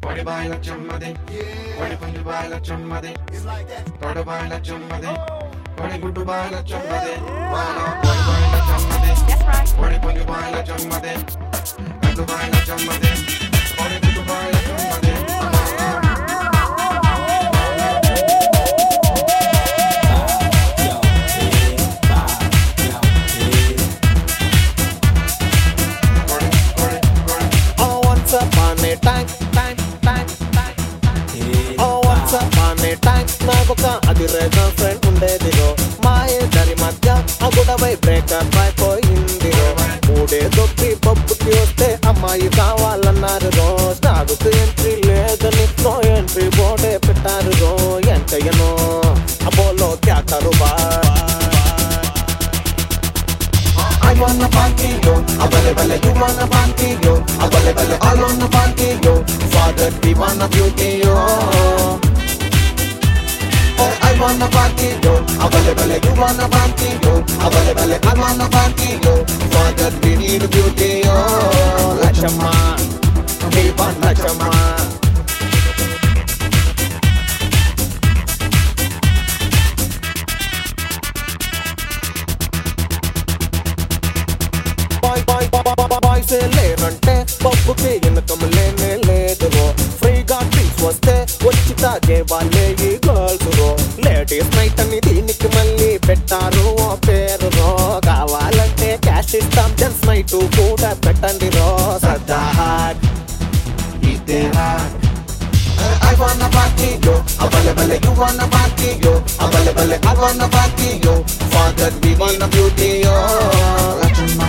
Body baila chummade, body punju baila chummade, body baila chummade, body gudu baila chummade, body baila chummade, body punju baila chummade, gudu baila chummade, body gudu baila chummade. నాకొక అదిరేక friend ఉండేదిరో మాయే దరి మధ్య ఆ గొడవై breakup అయిపోయిందిరో మూడే దొక్కి పప్పుకి వస్తే అమ్మాయి కావాలన్నారు రో స్టాగుకు ఎంట్రీ లేదని నో ఎంట్రీ బోర్డే పెట్టారు రో ఎంతయ్యనో అపోలో క్యా కరుబా I wanna party yo, abale bale you wanna party yo, abale bale all on the party yo, father we wanna beauty yo. I wanna party yo, abale bale you wanna party yo, abale bale I wanna party yo, father we need beauty yo. Lachama, we want Lachama. Boys లేరంటే పప్పుకి income లేనే లేదురో ఫ్రీగా drinks వస్తే వచ్చి తాగే వాళ్ళే ఈ గర్ల్స్ రో లేడీస్ నైట్ అని దీనికి మళ్ళీ పెట్టారు ఓ పేరు రో కావాలంటే క్యాష్ ఇస్తాం జెంట్స్ నైట్ కూడా పెట్టండి రో సదా ఇదే I wanna party yo, abale bale you wanna party yo, abale bale I wanna party yo, father we wanna beauty yo. Lachama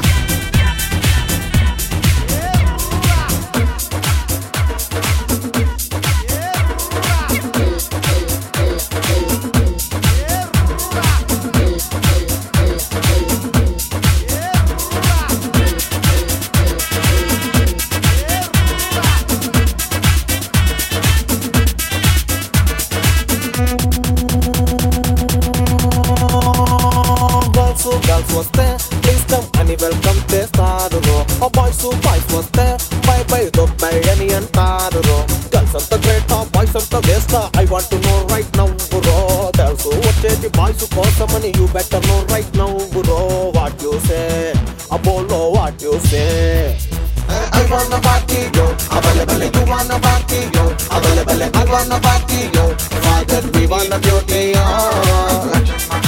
girls వస్తే ప్లీజ్ కమ్ అని వెల్కమ్ చేస్తారు రో బాయ్స్ వస్తే బై బై దొబ్బై అని అంటారు రో గర్ల్స్ అంతా గ్రేట్ బాయ్స్ అంతా వేస్తా I want to know right now రో గర్ల్స్ వచ్చేది బాయ్స్ కోసమని you better know right now రో what you say Apollo what you say I wanna party yo, abale bale you wanna party yo, abale bale I wanna party yo, father we wanna beauty yo.